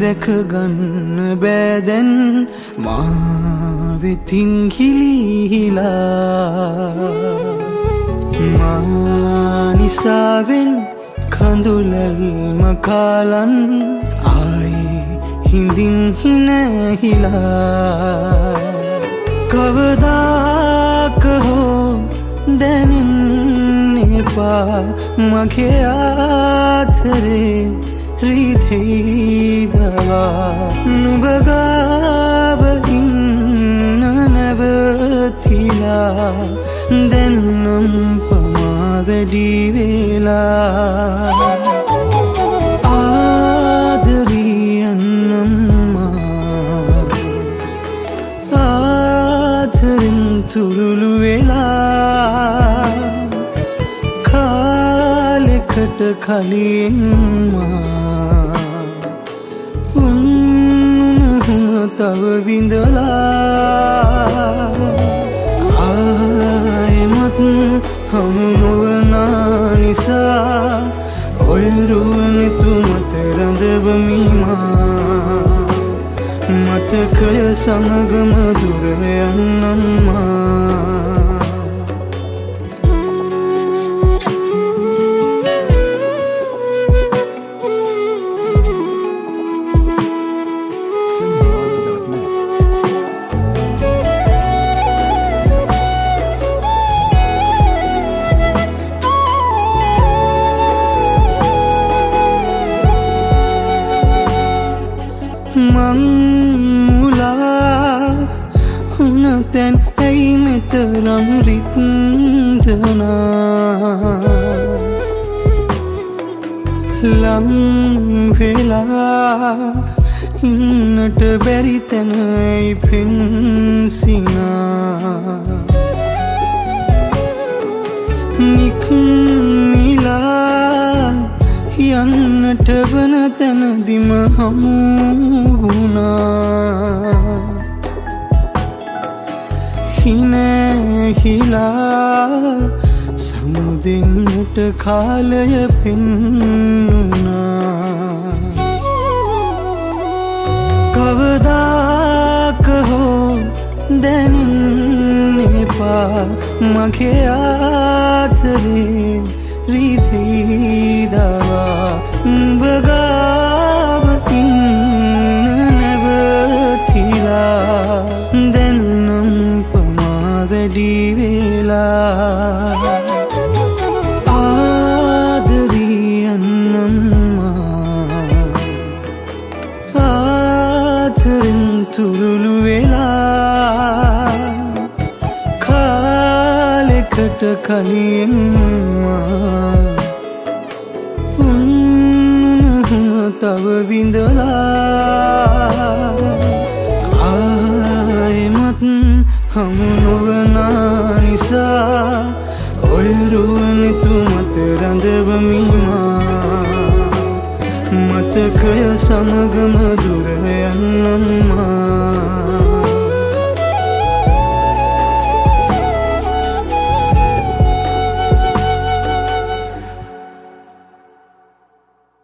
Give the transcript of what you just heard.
දෙක ගන්න බෑදැන් මා වෙතින් හිලිහිලා මා නිසාවෙන් කඳුලල්ම කාලන් ආයි හිඳින් හිනැහිලා කවදාක හෝ දැනෙන්න එපා මගේ ආතරේ රිදෙයිදවා නුඹ ගාව ඉන්න නැවතිලා දැන්නම් පමා වැඩි වෙලා තුරුළු වෙලා කාලෙකට කලින් උන්නුහුම තව විඳලා ආයෙමත් හමු නොවනා නිසා ඔය රුවනේ තුමත රඳවමිමා මතකය සමගම දුර යන්නම්මා මං මුලා උනතැන් ඇයි මෙතරම් රිත්දනා ලං වෙලා ඉන්නට බැරි තැනයි පෙන්සිනා නික්මිලා යන්නට වන තැනදිම හමු වුණා හිනැහිලා සමුදෙන්නට කාලය පෙන්නුණා කවදාක හෝ දැනෙන්න එපා මගේ ආතරේ රිදෙයිදවා නුඹ ගාව ඉන්න නැවතිලා දැන්නම් පමා වැඩි වෙලා ආදරියන්නම්මා ආතරෙන් තුරුළු වෙලා කාලෙකට කලින් තව විඳලා ආයෙමත් හමු නොවනා නිසා ඔය රුවනේ තුමත රඳවමිමා මතකය සමගම දුර යන්නම්මා